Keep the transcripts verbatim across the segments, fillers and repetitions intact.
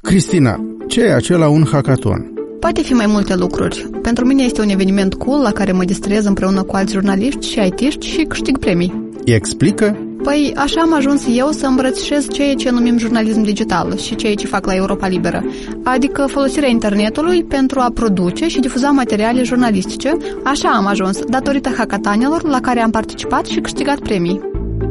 Cristina, ce e acela un hackathon? Poate fi mai multe lucruri. Pentru mine este un eveniment cool la care mă distrez împreună cu alți jurnaliști și I T-ști și câștig premii. Explică? Păi, așa am ajuns eu să îmbrățișez ceea ce numim jurnalism digital și ceea ce fac la Europa Liberă, adică folosirea internetului pentru a produce și difuza materiale jurnalistice. Așa am ajuns, datorită hackathonelor la care am participat și câștigat premii.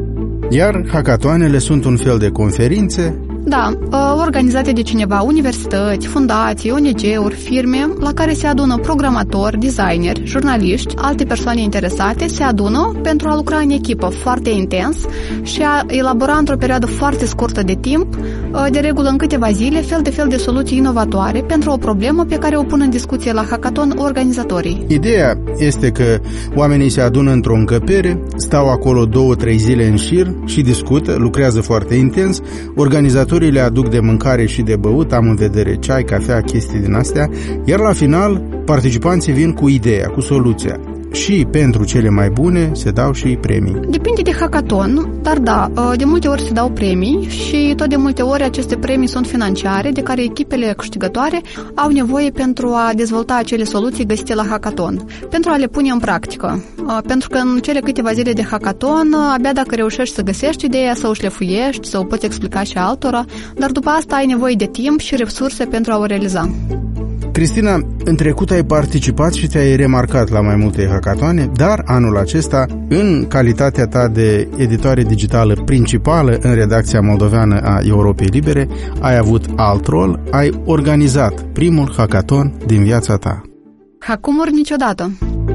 Iar hackathoanele sunt un fel de conferințe? Da, organizate de cineva, universități, fundații, O N G-uri, firme, la care se adună programatori, designeri, jurnaliști, alte persoane interesate, se adună pentru a lucra în echipă foarte intens și a elabora într-o perioadă foarte scurtă de timp, de regulă în câteva zile, fel de fel de soluții inovatoare pentru o problemă pe care o pun în discuție la hackathon organizatorii. Ideea este că oamenii se adună într-o încăpere, stau acolo două, trei zile în șir și discută, lucrează foarte intens, organizatorii le aduc de mâncare și de băut, am în vedere ceai, cafea, chestii din astea, iar la final participanții vin cu ideea, cu soluția. Și pentru cele mai bune se dau și premii. Depinde de hackathon, dar da, de multe ori se dau premii și tot de multe ori aceste premii sunt financiare, de care echipele câștigătoare au nevoie pentru a dezvolta acele soluții găsite la hackathon, pentru a le pune în practică. Pentru că în cele câteva zile de hackathon, abia dacă reușești să găsești ideea, să o șlefuiești, să o poți explica și altora, dar după asta ai nevoie de timp și resurse pentru a o realiza. Cristina, în trecut ai participat și te-ai remarcat la mai multe hackathoane, dar anul acesta, în calitatea ta de editoare digitală principală în redacția moldoveană a Europei Libere, ai avut alt rol, ai organizat primul hackathon din viața ta. Acum ori niciodată.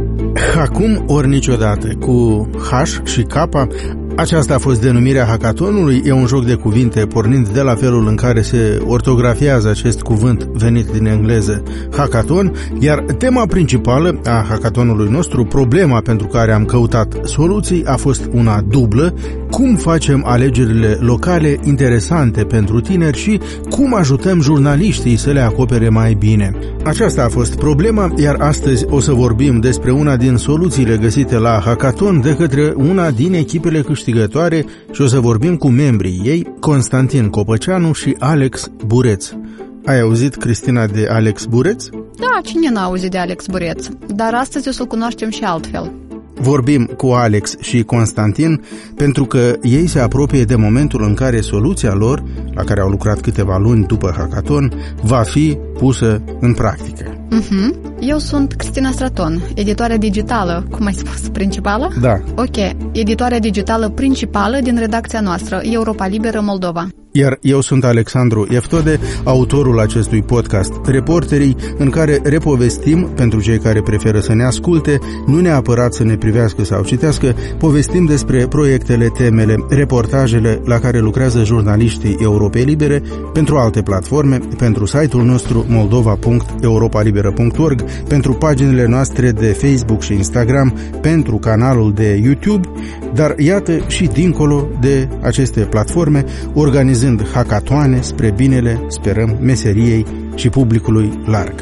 Acum ori niciodată, cu H și K. Aceasta a fost denumirea hackathonului, e un joc de cuvinte pornind de la felul în care se ortografiază acest cuvânt venit din engleză, hackathon, iar tema principală a hackathonului nostru, problema pentru care am căutat soluții, a fost una dublă: cum facem alegerile locale interesante pentru tineri și cum ajutăm jurnaliștii să le acopere mai bine. Aceasta a fost problema, iar astăzi o să vorbim despre una din soluțiile găsite la hackathon de către una din echipele câștigătoare și o să vorbim cu membrii ei, Constantin Copăceanu și Alex Bureț. Ai auzit, Cristina, de Alex Bureț? Da, cine n-a auzit de Alex Bureț? Dar astăzi o să-l cunoaștem și altfel. Vorbim cu Alex și Constantin pentru că ei se apropie de momentul în care soluția lor, la care au lucrat câteva luni după hackathon, va fi pusă în practică. Uh-huh. Eu sunt Cristina Straton, editoare digitală, cum ai spus, principală? Da. Ok, editoarea digitală principală din redacția noastră, Europa Liberă Moldova. Iar eu sunt Alexandru Eftode, autorul acestui podcast, Reporterii, în care repovestim, pentru cei care preferă să ne asculte, nu neapărat să ne privească sau citească, povestim despre proiectele, temele, reportajele la care lucrează jurnaliștii Europei Libere pentru alte platforme, pentru site-ul nostru moldova punct europa liberă punct org, pentru paginile noastre de Facebook și Instagram, pentru canalul de YouTube, dar iată și dincolo de aceste platforme, organizăm hackathoane spre binele, sperăm, meseriei și publicului larg.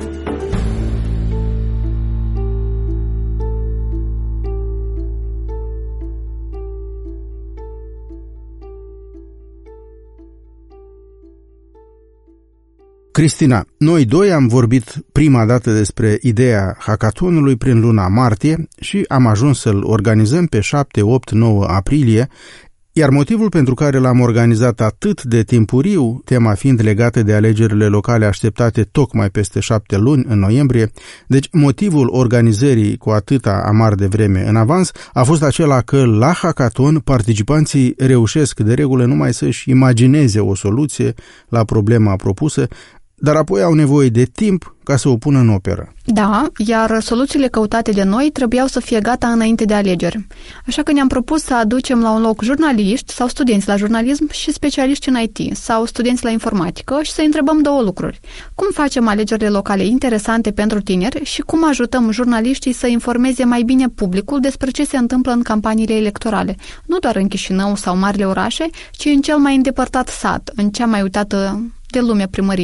Cristina, noi doi am vorbit prima dată despre ideea hackathonului prin luna martie și am ajuns să-l organizăm pe șapte, opt, nouă aprilie, iar motivul pentru care l-am organizat atât de timpuriu, tema fiind legată de alegerile locale așteptate tocmai peste șapte luni, în noiembrie, deci motivul organizării cu atâta amar de vreme în avans a fost acela că la hackathon participanții reușesc de regulă numai să-și imagineze o soluție la problema propusă, dar apoi au nevoie de timp ca să o pună în operă. Da, iar soluțiile căutate de noi trebuiau să fie gata înainte de alegeri. Așa că ne-am propus să aducem la un loc jurnaliști sau studenți la jurnalism și specialiști în I T sau studenți la informatică și să întrebăm două lucruri. Cum facem alegerile locale interesante pentru tineri și cum ajutăm jurnaliștii să informeze mai bine publicul despre ce se întâmplă în campaniile electorale, nu doar în Chișinău sau marile orașe, ci în cel mai îndepărtat sat, în cea mai uitată de lume primărie.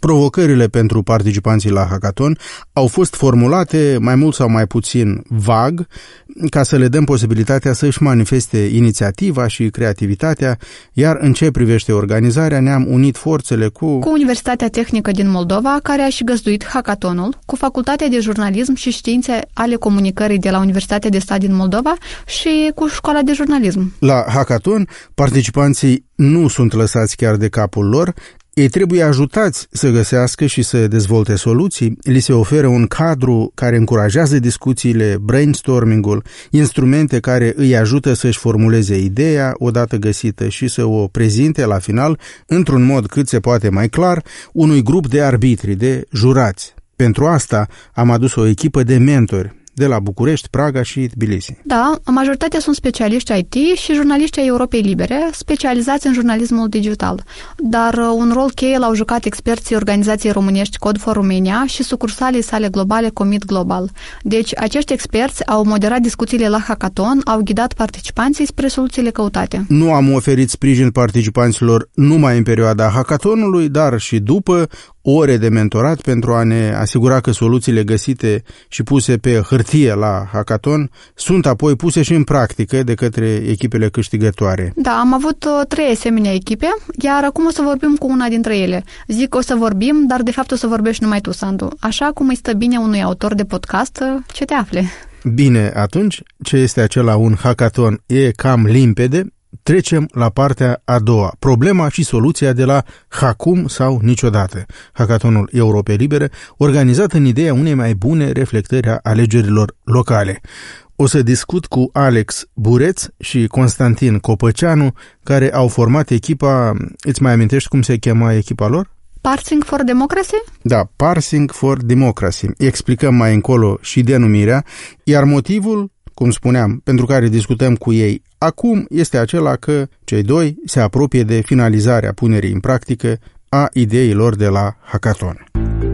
Provocările pentru participanții la hackathon au fost formulate mai mult sau mai puțin vag, ca să le dăm posibilitatea să-și manifeste inițiativa și creativitatea, iar în ce privește organizarea ne-am unit forțele cu... cu Universitatea Tehnică din Moldova, care a și găzduit hackathonul, cu Facultatea de Jurnalism și Științe ale Comunicării de la Universitatea de Stat din Moldova și cu Școala de Jurnalism. La hackathon, participanții nu sunt lăsați chiar de capul lor, ei trebuie ajutați să găsească și să dezvolte soluții, li se oferă un cadru care încurajează discuțiile, brainstorming-ul, instrumente care îi ajută să-și formuleze ideea odată găsită și să o prezinte la final într-un mod cât se poate mai clar unui grup de arbitri, de jurați. Pentru asta am adus o echipă de mentori de la București, Praga și Tbilisi. Da, majoritatea sunt specialiști I T și jurnaliști ai Europei Libere, specializați în jurnalismul digital. Dar un rol cheie l-au jucat experții organizației românești Code for Romania și sucursalii sale globale Commit Global. Deci, acești experți au moderat discuțiile la hackathon, au ghidat participanții spre soluțiile căutate. Nu am oferit sprijin participanților numai în perioada hackathonului, dar și după, ore de mentorat pentru a ne asigura că soluțiile găsite și puse pe hârtie la hackathon sunt apoi puse și în practică de către echipele câștigătoare. Da, am avut uh, trei asemenea echipe, iar acum o să vorbim cu una dintre ele. Zic o să vorbim, dar de fapt o să vorbești numai tu, Sandu. Așa cum îi stă bine unui autor de podcast, ce te afle. Bine, atunci, ce este acela un hackathon e cam limpede. Trecem la partea a doua, problema și soluția de la Acum sau Niciodată, hackathonul Europei Libere, organizat în ideea unei mai bune reflectări a alegerilor locale. O să discut cu Alex Bureț și Constantin Copăceanu, care au format echipa, îți mai amintești cum se chema echipa lor? Parsing for Democracy? Da, Parsing for Democracy. Explicăm mai încolo și denumirea, iar motivul, cum spuneam, pentru care discutăm cu ei acum este acela că cei doi se apropie de finalizarea punerii în practică a ideilor de la hackathon.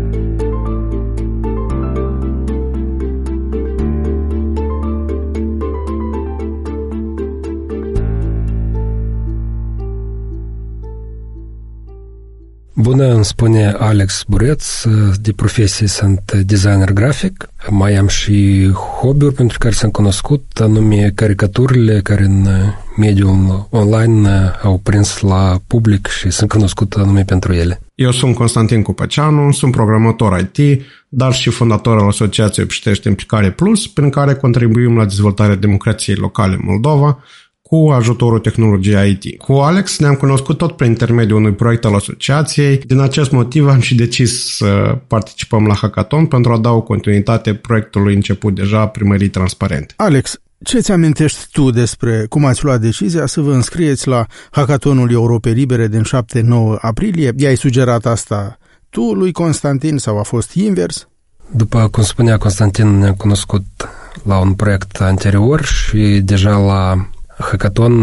Bună, îmi spune Alex Bureț, de profesie sunt designer grafic, mai am și hobby-uri pentru care sunt cunoscut, anume caricaturile care în mediul online au prins la public și sunt cunoscut anume pentru ele. Eu sunt Constantin Copăceanu, sunt programator I T, dar și fondator al Asociației Pștești Implicare Plus, prin care contribuim la dezvoltarea democrației locale în Moldova, cu ajutorul tehnologiei I T. Cu Alex ne-am cunoscut tot prin intermediul unui proiect al asociației. Din acest motiv am și decis să participăm la hackathon pentru a da o continuitate proiectului început deja Primării Transparente. Alex, ce-ți amintești tu despre cum ați luat decizia să vă înscrieți la hackathonul Europei Libere din șapte nouă aprilie? I-ai sugerat asta tu lui Constantin sau a fost invers? După cum spunea Constantin, ne-am cunoscut la un proiect anterior și deja la hackathon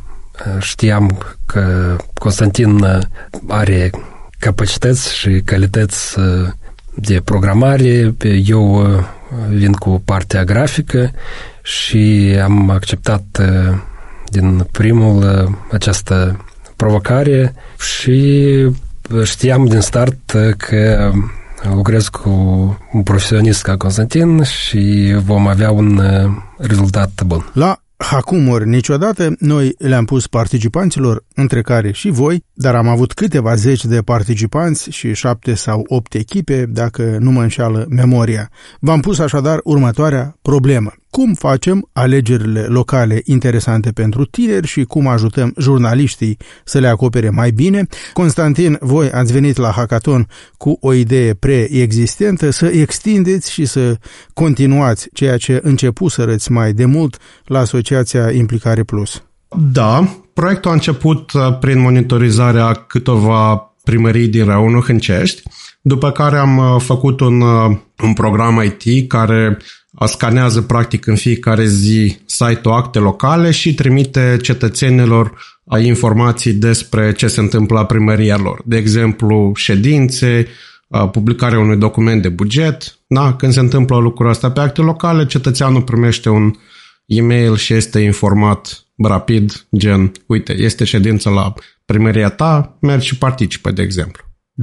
știam că Constantin are capacități și calități de programare, eu vin cu partea grafică și am acceptat din primul această provocare și știam din start că lucrez cu un profesionist ca Constantin și vom avea un rezultat bun. La Acum ori Niciodată, noi le-am pus participanților, între care și voi, dar am avut câteva zeci de participanți și șapte sau opt echipe, dacă nu mă înșeală memoria. V-am pus așadar următoarea problemă. Cum facem alegerile locale interesante pentru tineri și cum ajutăm jurnaliștii să le acopere mai bine? Constantin, voi ați venit la hackathon cu o idee preexistentă, să extindeți și să continuați ceea ce începuserăți mai de mult la Asociația Implicare Plus. Da, proiectul a început prin monitorizarea câteva primării din raionul Hâncești, după care am făcut un, un program I T care scanează practic în fiecare zi site-ul acte locale și trimite cetățenilor informații despre ce se întâmplă la primăria lor. De exemplu, ședințe, publicarea unui document de buget. Da? Când se întâmplă lucrul ăsta pe acte locale, cetățeanul primește un e-mail și este informat rapid, gen, uite, este ședință la primăria ta, mergi și participă, de exemplu. Dar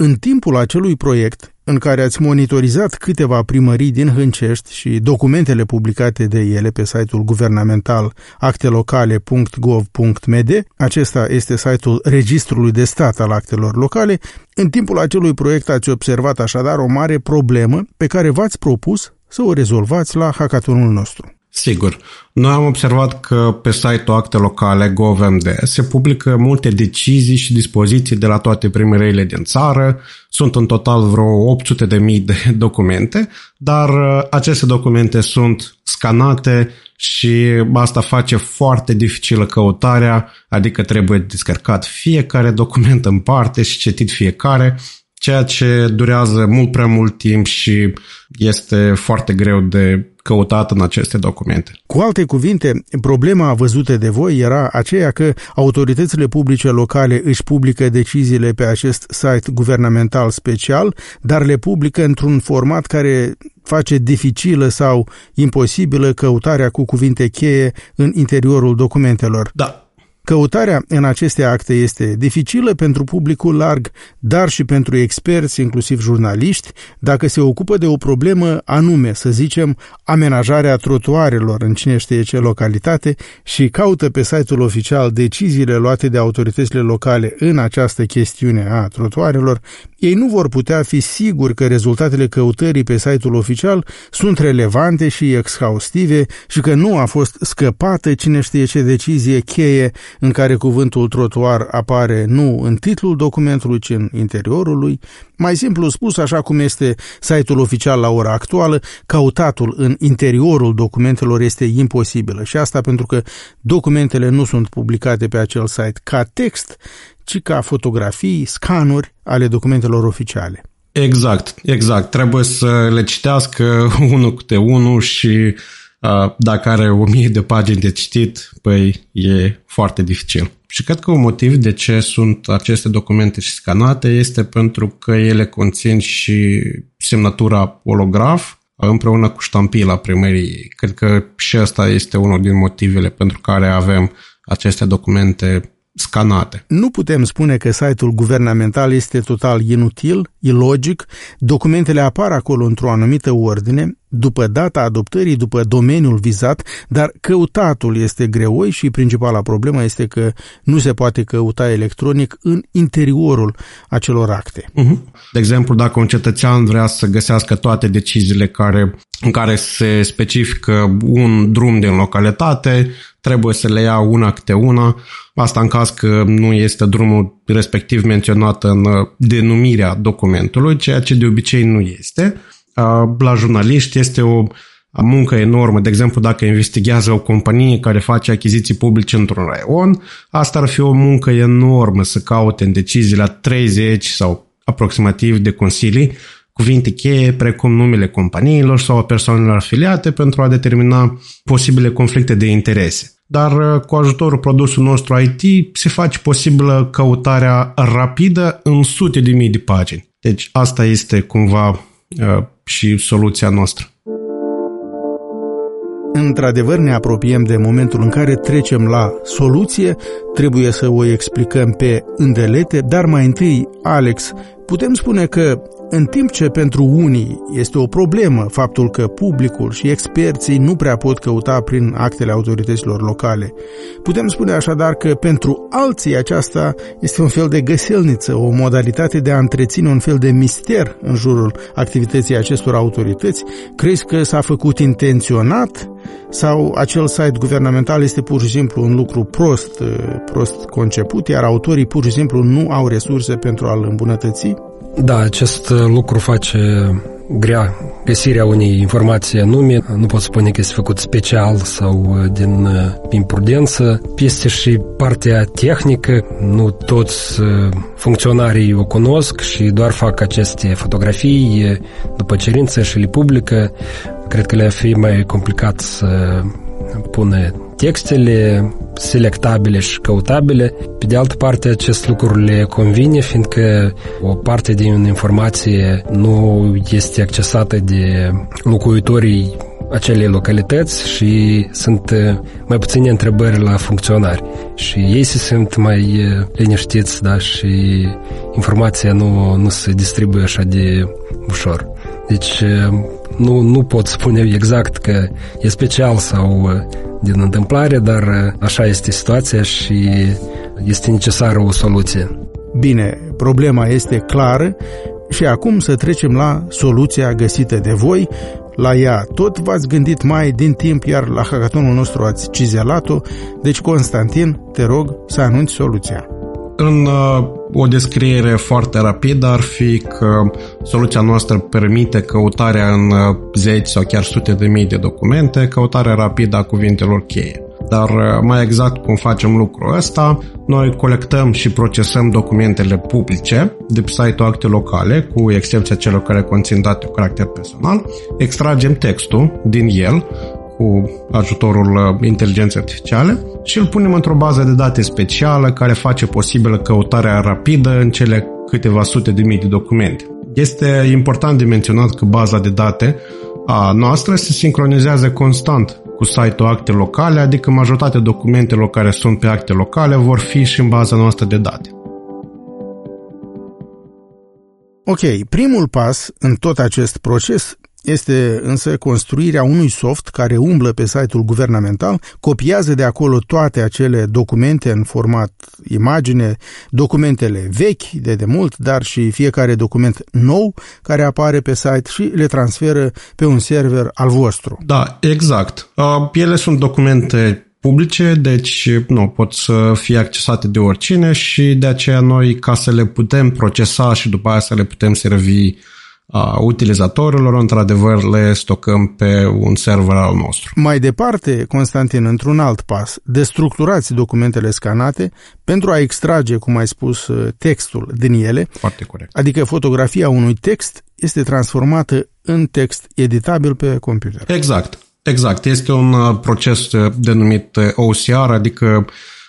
În timpul acelui proiect, în care ați monitorizat câteva primării din Hâncești și documentele publicate de ele pe site-ul guvernamental actelocale punct gov punct m d, acesta este site-ul Registrului de Stat al Actelor Locale, în timpul acelui proiect ați observat așadar o mare problemă pe care v-ați propus să o rezolvați la hackathonul nostru. Sigur. Noi am observat că pe site-ul Acte Locale punct gov punct m d se publică multe decizii și dispoziții de la toate primăriile din țară. Sunt în total vreo opt sute de mii de documente, dar aceste documente sunt scanate și asta face foarte dificilă căutarea, adică trebuie descărcat fiecare document în parte și citit fiecare, ceea ce durează mult prea mult timp și este foarte greu de căutat în aceste documente. Cu alte cuvinte, problema văzută de voi era aceea că autoritățile publice locale își publică deciziile pe acest site guvernamental special, dar le publică într-un format care face dificilă sau imposibilă căutarea cu cuvinte cheie în interiorul documentelor. Da. Căutarea în aceste acte este dificilă pentru publicul larg, dar și pentru experți, inclusiv jurnaliști, dacă se ocupă de o problemă anume, să zicem, amenajarea trotuarelor în cine știe ce localitate și caută pe site-ul oficial deciziile luate de autoritățile locale în această chestiune a trotuarelor, ei nu vor putea fi siguri că rezultatele căutării pe site-ul oficial sunt relevante și exhaustive și că nu a fost scăpată cine știe ce decizie cheie în care cuvântul trotuar apare nu în titlul documentului, ci în interiorul lui. Mai simplu spus, așa cum este site-ul oficial la ora actuală, căutatul în interiorul documentelor este imposibilă și asta pentru că documentele nu sunt publicate pe acel site ca text, ci ca fotografii, scanuri ale documentelor oficiale. Exact, exact. Trebuie să le citească unul câte unul și uh, dacă are o mie de pagini de citit, păi e foarte dificil. Și cred că un motiv de ce sunt aceste documente și scanate este pentru că ele conțin și semnătura holograf împreună cu ștampila primăriei. Cred că și ăsta este unul din motivele pentru care avem aceste documente scanate. Nu putem spune că site-ul guvernamental este total inutil, ilogic, documentele apar acolo într-o anumită ordine, după data adoptării, după domeniul vizat, dar căutatul este greoi și principala problemă este că nu se poate căuta electronic în interiorul acelor acte. Uh-huh. De exemplu, dacă un cetățean vrea să găsească toate deciziile care, în care se specifică un drum din localitate, trebuie să le ia una câte una, asta în caz că nu este drumul respectiv menționat în denumirea documentului, ceea ce de obicei nu este. La jurnaliști este o muncă enormă. De exemplu, dacă investigează o companie care face achiziții publice într-un raion, asta ar fi o muncă enormă să caute în decizii la treizeci sau aproximativ de consilii cuvinte cheie precum numele companiilor sau a persoanelor afiliate pentru a determina posibile conflicte de interese. Dar cu ajutorul produsului nostru I T se face posibilă căutarea rapidă în sute de mii de pagini. Deci asta este cumva uh, și soluția noastră. Într-adevăr ne apropiem de momentul în care trecem la soluție, trebuie să o explicăm pe îndelete, dar mai întâi, Alex, putem spune că în timp ce pentru unii este o problemă faptul că publicul și experții nu prea pot căuta prin actele autorităților locale, putem spune așadar că pentru alții aceasta este un fel de găselniță, o modalitate de a întreține un fel de mister în jurul activității acestor autorități. Crezi că s-a făcut intenționat sau acel site guvernamental este pur și simplu un lucru prost, prost conceput, iar autorii pur și simplu nu au resurse pentru a-l îmbunătăți? Da, acest lucru face grea găsirea unei informații anume. Nu pot spune că este făcut special sau din imprudență. Este și partea tehnică. Nu toți funcționarii o cunosc și doar fac aceste fotografii după cerință și le publică. Cred că le-ar fi mai complicat să pună textele selectabile și căutabile. Pe de altă parte, acest lucru le convine, fiindcă o parte din informație nu este accesată de locuitorii acele localități și sunt mai puține întrebări la funcționari. Și ei se simt mai liniștiți, da, și informația nu, nu se distribuie așa de ușor. Deci nu, nu pot spune exact că e special sau din întâmplare, dar așa este situația și este necesară o soluție. Bine, problema este clară și acum să trecem la soluția găsită de voi. La ea tot v-ați gândit mai din timp, iar la hackathonul nostru ați cizelat-o. Deci, Constantin, te rog să anunți soluția. În uh, o descriere foarte rapidă ar fi că soluția noastră permite căutarea în uh, zeci sau chiar sute de mii de documente, căutarea rapidă a cuvintelor cheie. Dar uh, mai exact cum facem lucrul ăsta, noi colectăm și procesăm documentele publice de pe site-ul Acte Locale, cu excepția celor care conțin date cu caracter personal, extragem textul din el cu ajutorul inteligenței artificiale și îl punem într-o bază de date specială care face posibilă căutarea rapidă în cele câteva sute de mii de documente. Este important de menționat că baza de date a noastră se sincronizează constant cu site-ul Acte Locale, adică majoritatea documentelor care sunt pe Acte Locale vor fi și în baza noastră de date. Ok, primul pas în tot acest proces este însă construirea unui soft care umblă pe site-ul guvernamental, copiază de acolo toate acele documente în format imagine, documentele vechi de demult, dar și fiecare document nou care apare pe site și le transferă pe un server al vostru. Da, exact. Ele sunt documente publice, deci nu pot să fie accesate de oricine și de aceea noi, ca să le putem procesa și după aia să le putem servi a utilizatorilor, într-adevăr le stocăm pe un server al nostru. Mai departe, Constantin, într-un alt pas, destructurați documentele scanate pentru a extrage, cum ai spus, textul din ele. Foarte corect. Adică fotografia unui text este transformată în text editabil pe computer. Exact. Exact. Este un proces denumit O C R, adică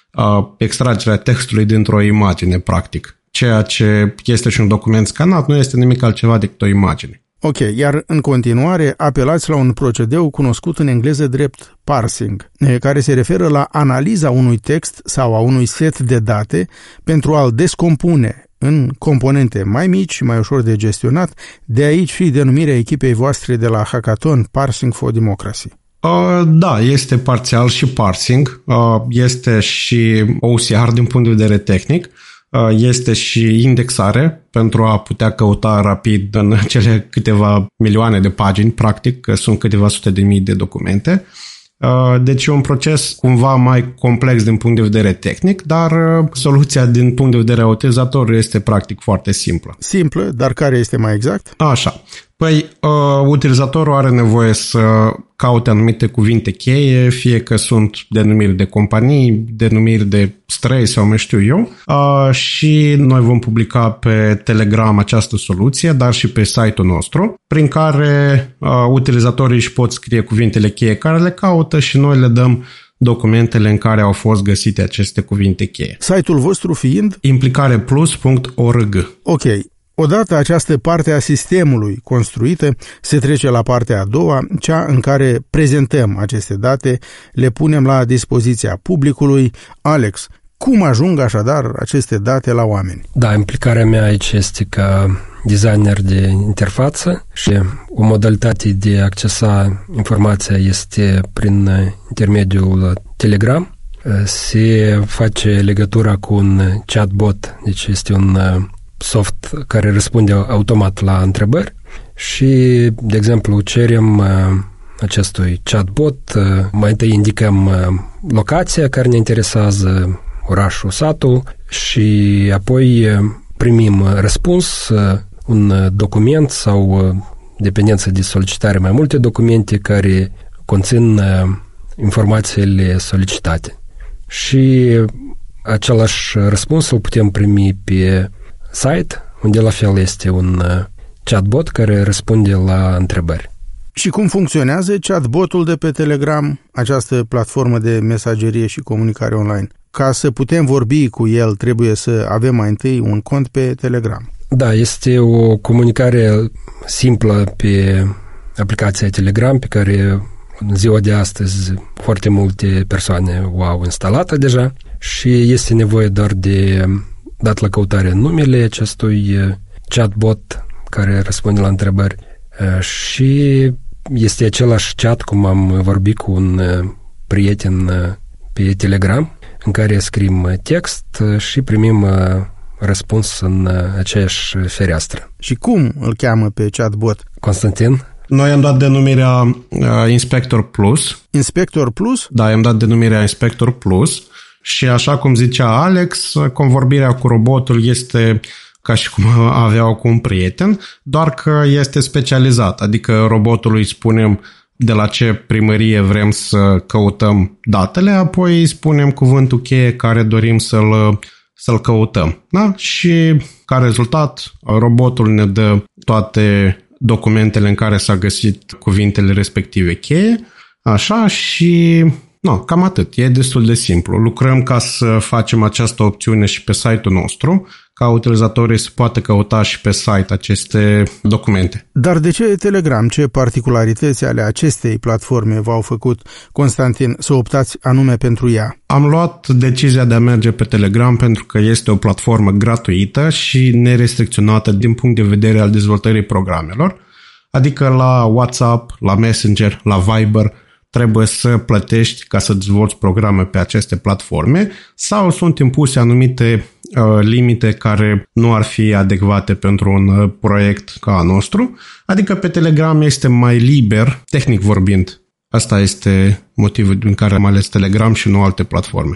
extragerea textului dintr-o imagine, practic. Ceea ce este și un document scanat nu este nimic altceva decât o imagine. Ok, iar în continuare apelați la un procedeu cunoscut în engleză drept parsing, care se referă la analiza unui text sau a unui set de date pentru a-l descompune în componente mai mici și mai ușor de gestionat, de aici și denumirea echipei voastre de la Hackathon Parsing for Democracy. Uh, da, este parțial și parsing, uh, este și O C R din punct de vedere tehnic, este și indexare pentru a putea căuta rapid în cele câteva milioane de pagini, practic, că sunt câteva sute de mii de documente. Deci e un proces cumva mai complex din punct de vedere tehnic, dar soluția din punct de vedere a utilizatorului este practic foarte simplă. Simplă, dar care este mai exact? Așa. Păi, uh, utilizatorul are nevoie să caute anumite cuvinte cheie, fie că sunt denumiri de companii, denumiri de străzi sau mai știu eu, uh, și noi vom publica pe Telegram această soluție, dar și pe site-ul nostru, prin care uh, utilizatorii își pot scrie cuvintele cheie care le caută și noi le dăm documentele în care au fost găsite aceste cuvinte cheie. Site-ul vostru fiind? implicareplus punct org. Ok. Odată această parte a sistemului construită, se trece la partea a doua, cea în care prezentăm aceste date, le punem la dispoziția publicului. Alex, cum ajung așadar aceste date la oameni? Da, implicarea mea aici este ca designer de interfață și o modalitate de a accesa informația este prin intermediul Telegram. Se face legătura cu un chatbot, deci este un soft care răspunde automat la întrebări și, de exemplu, cerem acestui chatbot, mai întâi indicăm locația care ne interesează, orașul, satul, și apoi primim răspuns, un document sau, dependență de solicitare, mai multe documente care conțin informațiile solicitate. Și același răspuns îl putem primi pe site, unde la fel este un chatbot care răspunde la întrebări. Și cum funcționează chatbotul de pe Telegram, această platformă de mesagerie și comunicare online? Ca să putem vorbi cu el, trebuie să avem mai întâi un cont pe Telegram. Da, este o comunicare simplă pe aplicația Telegram pe care În ziua de astăzi foarte multe persoane o au instalată deja și este nevoie doar de dat la căutare numele acestui chatbot care răspunde la întrebări și este același chat cum am vorbit cu un prieten pe Telegram în care scrim text și primim răspuns în aceeași fereastră. Și cum îl cheamă pe chatbot? Constantin? Noi am dat denumirea uh, Inspector Plus. Inspector Plus? Da, am dat denumirea Inspector Plus și așa cum zicea Alex, convorbirea cu robotul este ca și cum aveau cu un prieten, doar că este specializat, adică robotului îi spunem de la ce primărie vrem să căutăm datele, apoi îi spunem cuvântul cheie care dorim să-l, să-l căutăm. Da? Și ca rezultat, robotul ne dă toate documentele în care s-a găsit cuvintele respective cheie, așa și no, cam atât. E destul de simplu. Lucrăm ca să facem această opțiune și pe site-ul nostru, ca utilizatorii să poată căuta și pe site aceste documente. Dar de ce Telegram? Ce particularități ale acestei platforme v-au făcut, Constantin, să optați anume pentru ea? Am luat decizia de a merge pe Telegram pentru că este o platformă gratuită și nerestricționată din punct de vedere al dezvoltării programelor, adică la WhatsApp, la Messenger, la Viber, trebuie să plătești ca să dezvolți programe pe aceste platforme sau sunt impuse anumite uh, limite care nu ar fi adecvate pentru un uh, proiect ca a nostru. Adică pe Telegram este mai liber, tehnic vorbind. Asta este motivul din care am ales Telegram și nu alte platforme.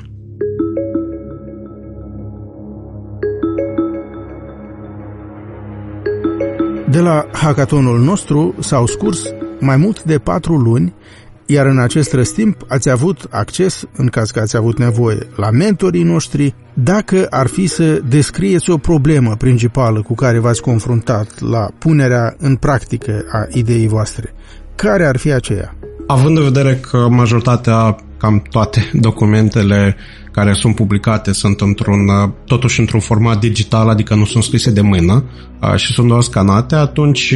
De la hackathonul nostru s-au scurs mai mult de patru luni, iar în acest răstimp ați avut acces, în caz că ați avut nevoie, la mentorii noștri. Dacă ar fi să descrieți o problemă principală cu care v-ați confruntat la punerea în practică a ideii voastre, care ar fi aceea? Având în vedere că majoritatea, cam toate documentele care sunt publicate sunt într-un, totuși într-un format digital, adică nu sunt scrise de mână și sunt doar scanate, atunci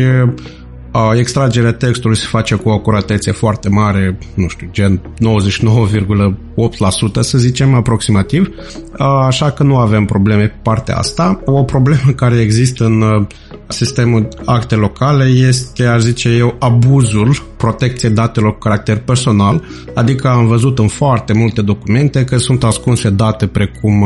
extragerea textului se face cu o acuratețe foarte mare, nu știu, gen nouăzeci și nouă virgulă opt la sută să zicem aproximativ, așa că nu avem probleme pe partea asta. O problemă care există în sistemul acte locale este, aș zice eu, abuzul protecției datelor cu caracter personal, adică am văzut în foarte multe documente că sunt ascunse date precum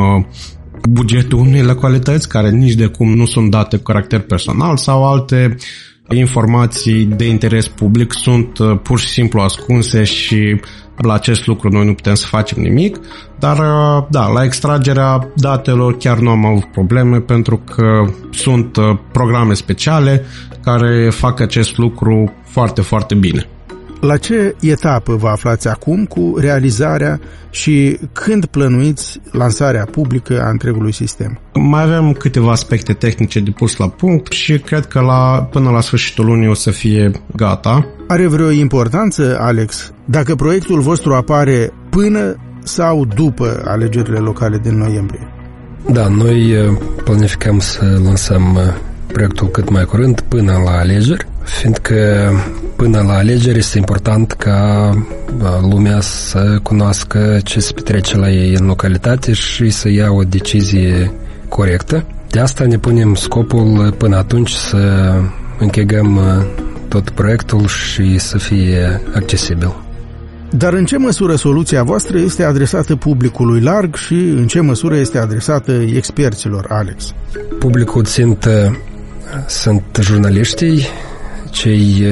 bugetul unei localități, care nici de cum nu sunt date cu caracter personal, sau alte informații de interes public sunt pur și simplu ascunse și la acest lucru noi nu putem să facem nimic, dar da, la extragerea datelor chiar nu am avut probleme pentru că sunt programe speciale care fac acest lucru foarte, foarte bine. La ce etapă vă aflați acum cu realizarea și când plănuiți lansarea publică a întregului sistem? Mai avem câteva aspecte tehnice de pus la punct și cred că la, până la sfârșitul lunii o să fie gata. Are vreo importanță, Alex, dacă proiectul vostru apare până sau după alegerile locale din noiembrie? Da, noi planificăm să lansăm proiectul cât mai curând până la alegeri, fiindcă până la alegeri este important ca lumea să cunoască ce se petrece la ei în localitate și să ia o decizie corectă. De asta ne punem scopul până atunci să închegăm tot proiectul și să fie accesibil. Dar în ce măsură soluția voastră este adresată publicului larg și în ce măsură este adresată experților, Alex? Publicul țintă sunt jurnaliștii, cei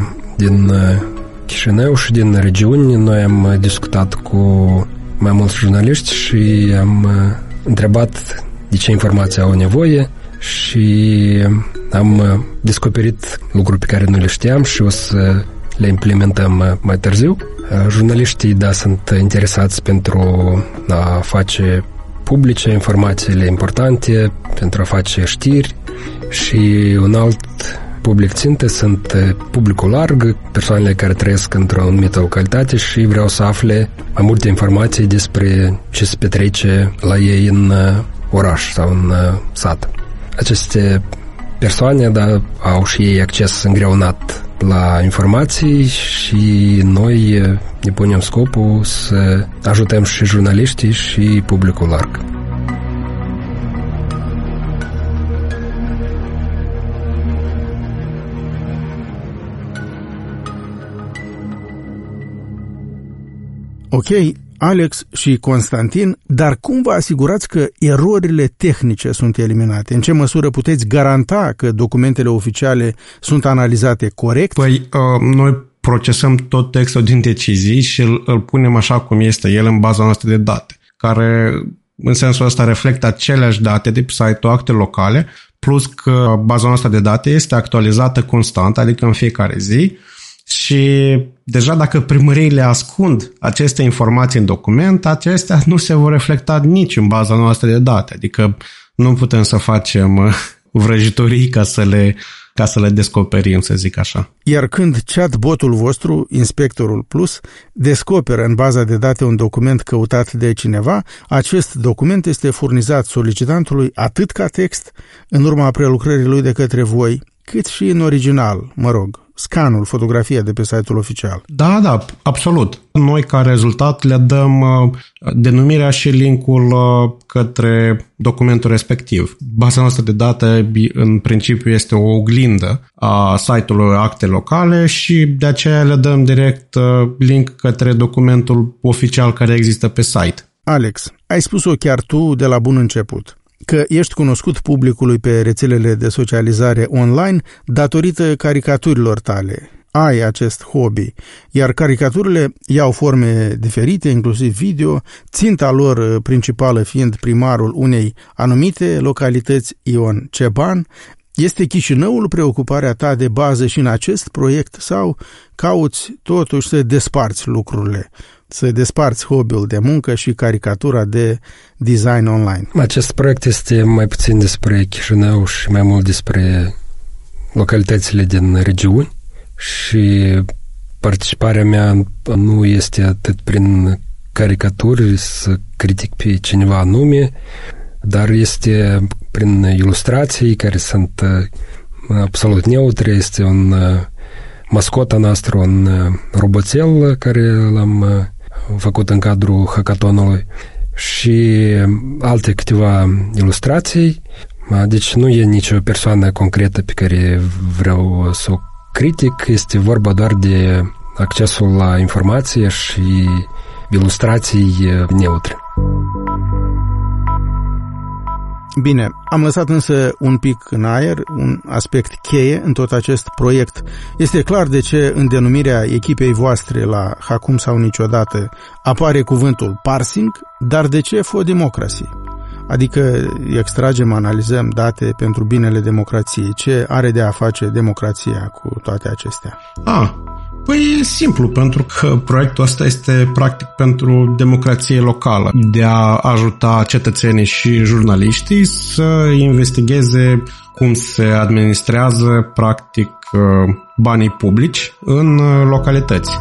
din Chișinău și din regiuni. Noi am discutat cu mai mulți jurnaliști și am întrebat de ce informații au nevoie și am descoperit lucruri pe care nu le știam și o să le implementăm mai târziu. Jurnaliștii, da, sunt interesați pentru a face publice informațiile importante, pentru a face știri și un alt public țintă sunt publicul larg, persoanele care trăiesc într-o anumită localitate și vreau să afle mai multe informații despre ce se petrece la ei în oraș sau în sat. Aceste persoane, dar au și ei acces îngreunat la informații și noi ne punem scopul să ajutăm și jurnaliștii și publicul larg. Ok, Alex și Constantin, dar cum vă asigurați că erorile tehnice sunt eliminate? În ce măsură puteți garanta că documentele oficiale sunt analizate corect? Păi, uh, noi procesăm tot textul din decizii și îl, îl punem așa cum este el în baza noastră de date, care în sensul ăsta reflectă aceleași date de pe site-ul Acte Locale, plus că baza noastră de date este actualizată constant, adică în fiecare zi. Și deja dacă primăriile ascund aceste informații în document, acestea nu se vor reflecta nici în baza noastră de date. Adică nu putem să facem vrăjitorii ca să le, ca să le descoperim, să zic așa. Iar când chatbotul vostru, Inspectorul Plus, descoperă în baza de date un document căutat de cineva, acest document este furnizat solicitantului atât ca text, în urma prelucrării lui de către voi, cât și în original, mă rog, scanul, fotografia de pe site-ul oficial. Da, da, absolut. Noi ca rezultat le dăm denumirea și linkul către documentul respectiv. Baza noastră de date în principiu este o oglindă a site-ului Acte Locale și de aceea le dăm direct link către documentul oficial care există pe site. Alex, ai spus-o chiar tu de la bun început, că ești cunoscut publicului pe rețelele de socializare online datorită caricaturilor tale. Ai acest hobby, iar caricaturile iau forme diferite, inclusiv video, ținta lor principală fiind primarul unei anumite localități, Ion Ceban. Este Chișinăul preocuparea ta de bază și în acest proiect sau cauți totuși să desparți lucrurile? Să desparți hobby-ul de muncă și caricatura de design online? Acest proiect este mai puțin despre Chișinău și mai mult despre localitățile din regiuni și participarea mea nu este atât prin caricaturi să critic pe cineva anume, dar este prin ilustrații care sunt absolut neutre. Este un mascota noastră, un roboțel care l-am făcut în cadrul hackathonului și alte câteva ilustrații. Deci nu e nicio persoană concretă pe care vreau să o critic, este vorba doar de accesul la informație și ilustrații neutre. Bine, am lăsat însă un pic în aer un aspect cheie în tot acest proiect. Este clar de ce în denumirea echipei voastre la Acum sau Niciodată apare cuvântul parsing, dar de ce for democracy? Adică extragem, analizăm date pentru binele democrației. Ce are de a face democrația cu toate acestea? Ah, păi e simplu, pentru că proiectul ăsta este practic pentru democrație locală, de a ajuta cetățenii și jurnaliștii să investigheze cum se administrează practic banii publici în localități.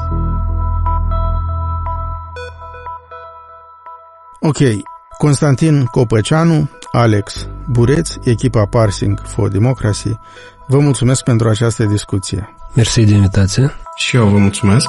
Ok, Constantin Copăceanu, Alex Bureț, echipa Parsing for Democracy, vă mulțumesc pentru această discuție. Mersi de invitație. Și eu vă mulțumesc.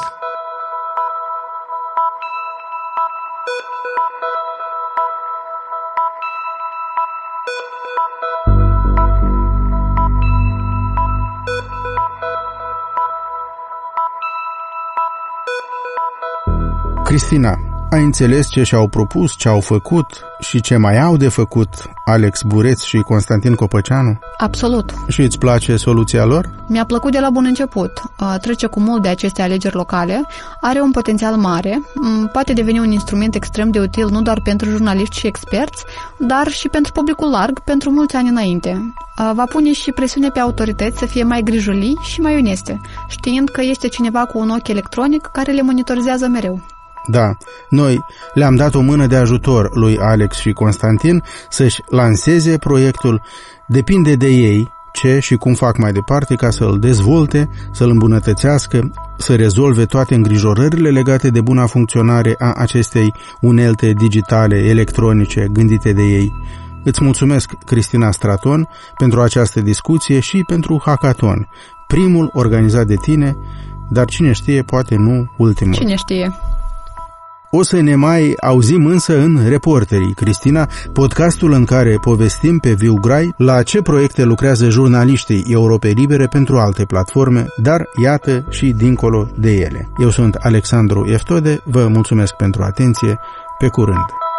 Cristina, ai înțeles ce și-au propus, ce au făcut și ce mai au de făcut Alex Bureț și Constantin Copăceanu? Absolut. Și îți place soluția lor? Mi-a plăcut de la bun început. Trece cu mult de aceste alegeri locale, are un potențial mare, poate deveni un instrument extrem de util nu doar pentru jurnaliști și experți, dar și pentru publicul larg pentru mulți ani înainte. Va pune și presiune pe autorități să fie mai grijulii și mai oneste, știind că este cineva cu un ochi electronic care le monitorizează mereu. Da, noi le-am dat o mână de ajutor lui Alex și Constantin să-și lanseze proiectul. Depinde de ei ce și cum fac mai departe ca să-l dezvolte, să-l îmbunătățească, să rezolve toate îngrijorările legate de buna funcționare a acestei unelte digitale, electronice, gândite de ei. Îți mulțumesc, Cristina Straton, pentru această discuție și pentru Hackathon, primul organizat de tine, dar cine știe, poate nu ultimul. Cine știe? O să ne mai auzim însă în Reporterii, Cristina, podcastul în care povestim pe viu grai la ce proiecte lucrează jurnaliștii Europei Libere pentru alte platforme, dar iată și dincolo de ele. Eu sunt Alexandru Eftode, vă mulțumesc pentru atenție, pe curând!